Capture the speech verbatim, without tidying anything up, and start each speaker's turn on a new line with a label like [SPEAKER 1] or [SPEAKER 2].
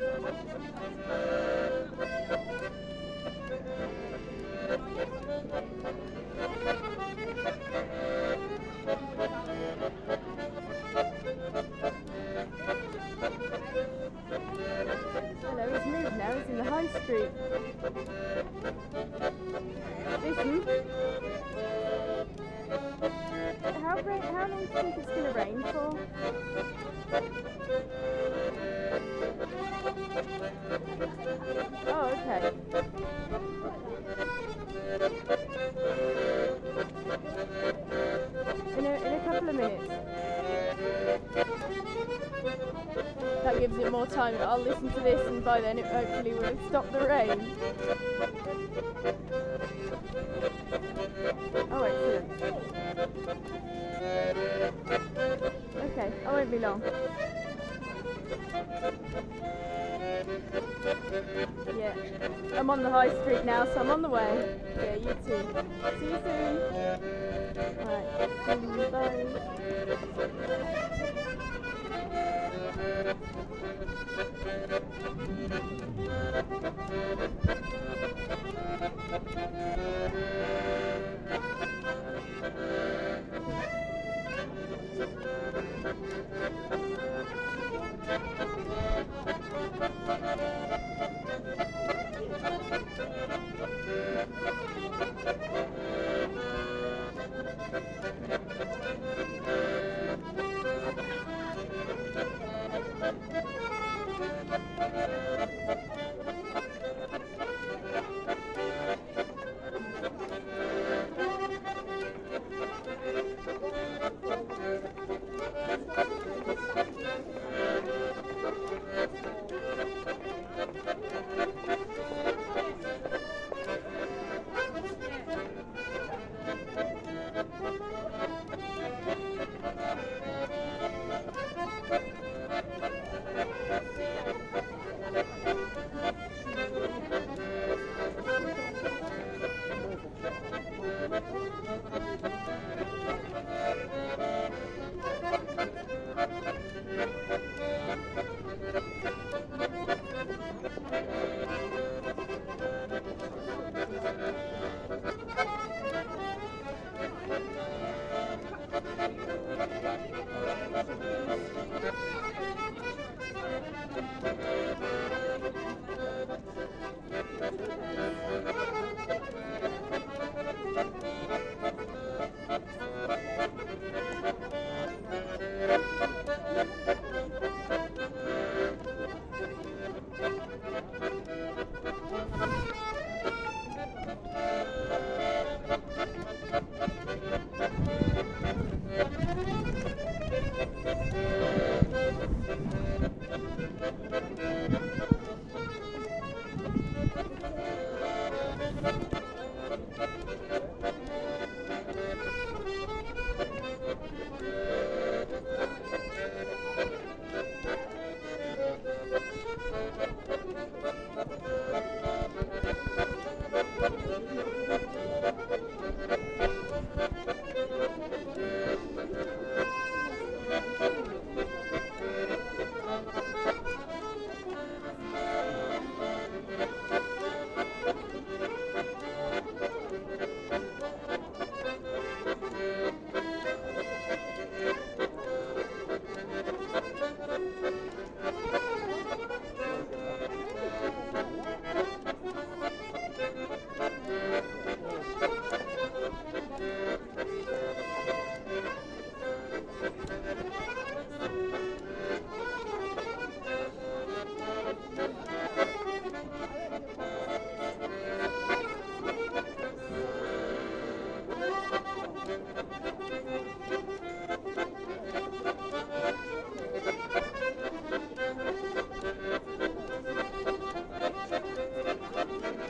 [SPEAKER 1] Hello, he's moved now, he's in the high street. Listen. How, rain, how long do you think it's going to rain for? Oh, okay. In a, in a couple of minutes. That gives it more time. I'll listen to this and by then it hopefully will have stopped the rain. Oh, excellent. Okay, I won't be long. Yeah, I'm on the high street now, so I'm on the way. Yeah, you too. See you soon. Right, bye.